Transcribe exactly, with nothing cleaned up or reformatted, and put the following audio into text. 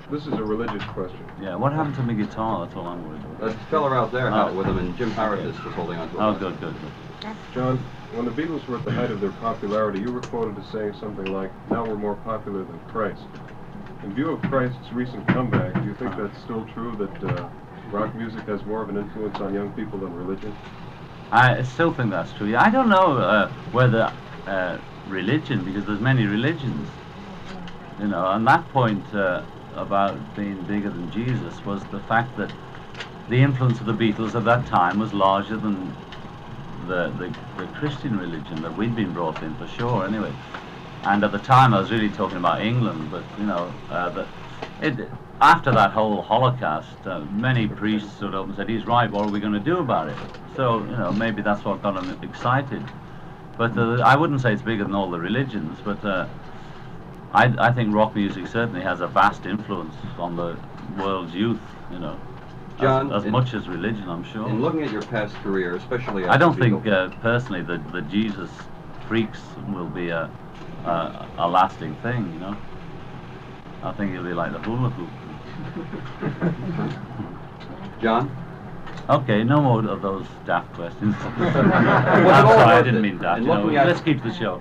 this is a religious question. Yeah, what happened to my guitar? That's all I'm worried about. That fella out there, Oh. Hal, with him, and Jim Paradis was holding on to him. Oh, good, good, good. John, when the Beatles were at the height of their popularity, you were quoted as saying something like, now we're more popular than Christ. In view of Christ's recent comeback, do you think that's still true, that uh, rock music has more of an influence on young people than religion? I still think that's true. I don't know uh, whether uh, religion, because there's many religions, you know, and that point uh, about being bigger than Jesus was the fact that the influence of the Beatles at that time was larger than the, the, the Christian religion that we'd been brought in, for sure, anyway. And at the time I was really talking about England, but, you know, uh, that it, after that whole Holocaust, uh, many priests stood up and said, he's right, what are we going to do about it? So, you know, maybe that's what got them excited. But uh, I wouldn't say it's bigger than all the religions, but uh, I, I think rock music certainly has a vast influence on the world's youth, you know, John, as, as in, much as religion, I'm sure. In looking at your past career, especially I don't think, Beatles, uh, personally, that the Jesus freaks will be a, a, a lasting thing, you know. I think it'll be like the hula hoop. John? Okay, no more of those daft questions. I'm Was it all sorry, I worth didn't it? mean daft. And You know, looking at- let's keep the show.